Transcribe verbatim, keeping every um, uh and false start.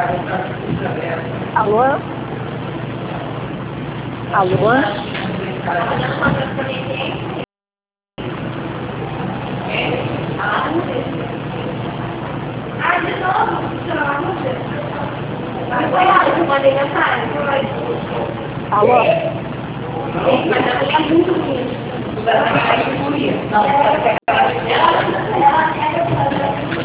Alô? Alô? Ah, de novo? Pelo amor de Deus. Mas foi lá, eu mandei mensagem. Alô? Mas ela é muito ruim. Ela é muito ruim. Não, ela é